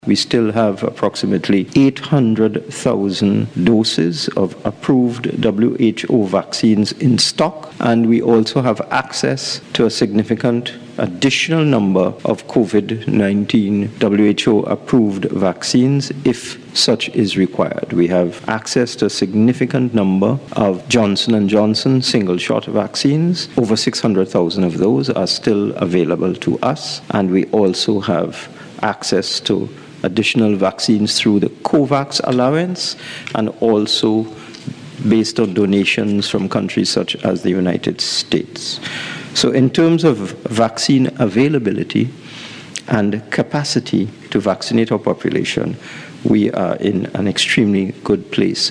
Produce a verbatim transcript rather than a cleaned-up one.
We still have approximately eight hundred thousand doses of approved W H O vaccines in stock, and we also have access to a significant additional number of COVID nineteen W H O approved vaccines if such is required. We have access to a significant number of Johnson and Johnson single shot vaccines. Over six hundred thousand of those are still available to us, and we also have access to additional vaccines through the COVAX allowance, and also based on donations from countries such as the United States. So in terms of vaccine availability and capacity to vaccinate our population, we are in an extremely good place.